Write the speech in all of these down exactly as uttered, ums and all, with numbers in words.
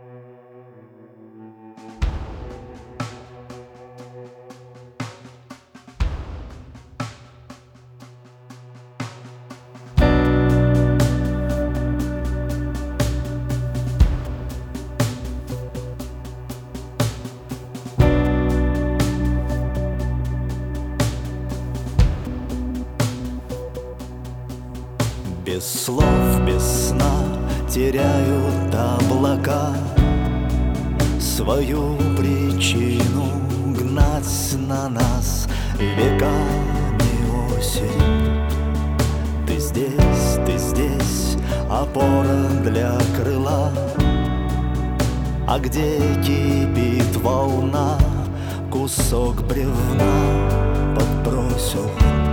Без слов, без сна теряют облака свою причину гнать на нас веками осень. Ты здесь, ты здесь, опора для крыла, а где кипит волна, кусок бревна подбросил.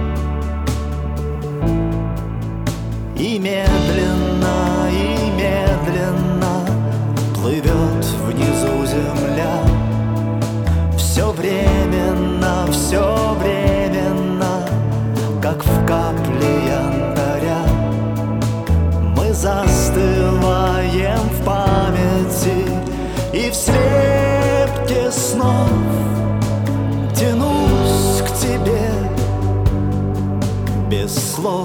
И медленно, и медленно плывет внизу земля. Все временно, все временно, как в капле янтаря. Мы застываем в памяти и в слепке снов. Тянусь к тебе без слов.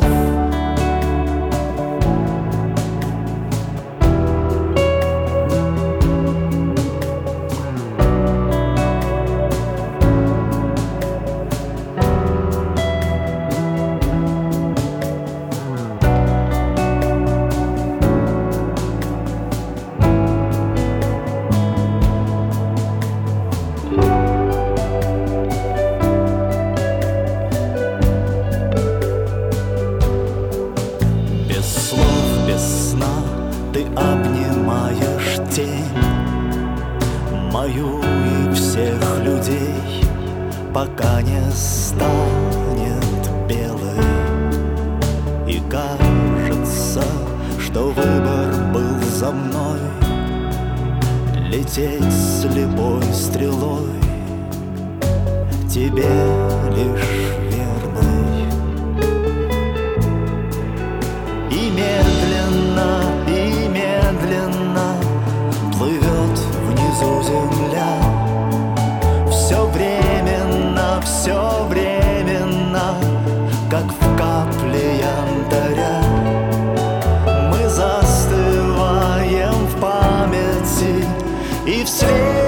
Ты обнимаешь тень мою и всех людей, пока не станет белой. И кажется, что выбор был за мной — лететь слепой стрелой, тебе лишь верной. И медленно, и медленно плывет внизу земля. Все временно, все временно, как в капле янтаря. Мы застываем в памяти и в свете.